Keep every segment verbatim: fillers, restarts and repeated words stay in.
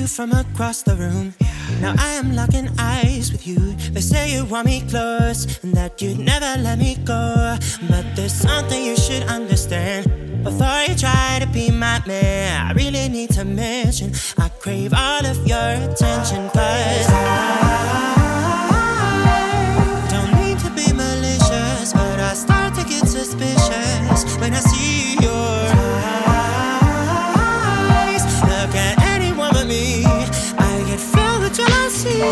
from across the room. Now I am locking eyes with you. They say you want me close and that you'd never let me go. But there's something you should understand. Before you try to be my man, I really need to mention I crave all of your attention. Cause I don't mean to be malicious, but I start to get suspicious when I see your eyes. Look at anyone but me, I get filled with jealousy.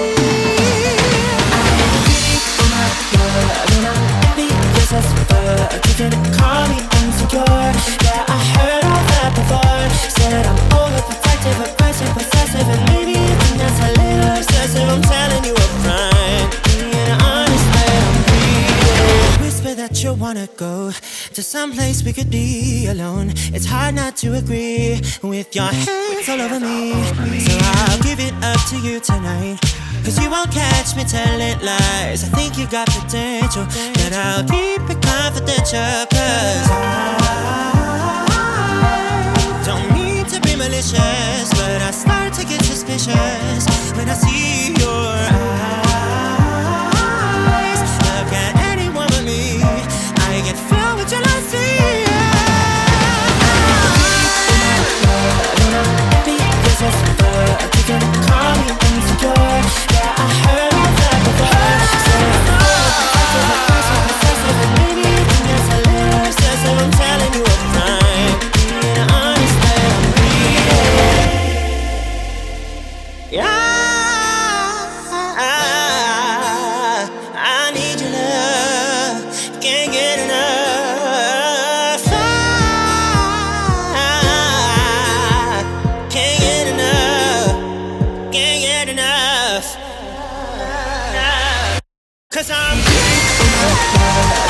You can call me insecure. Yeah, I heard all that before. Said I'm overprotective, aggressive, possessive, and maybe even that's a little obsessive. I'm telling you up front, being honest that I'm greedy. Whisper that you wanna go to some place we could be alone. It's hard not to agree with your hands all over me. So I'll give it up to you tonight, cause you won't catch me telling lies. I think you got potential, but I'll keep it confidential. Cause I don't mean to be malicious, but I start to get suspicious when I see your eyes. Look at anyone but me, I get filled with jealousy. You can call me insecure. Yeah, I heard all that before. Said I'm overprotective, aggressive, possessive, and maybe even that's a little obsessive. I'm telling you up front, being honest that I'm greedy. Yeah, I need your love, can't get enough. I can't get enough, can't get enough. Cause I'm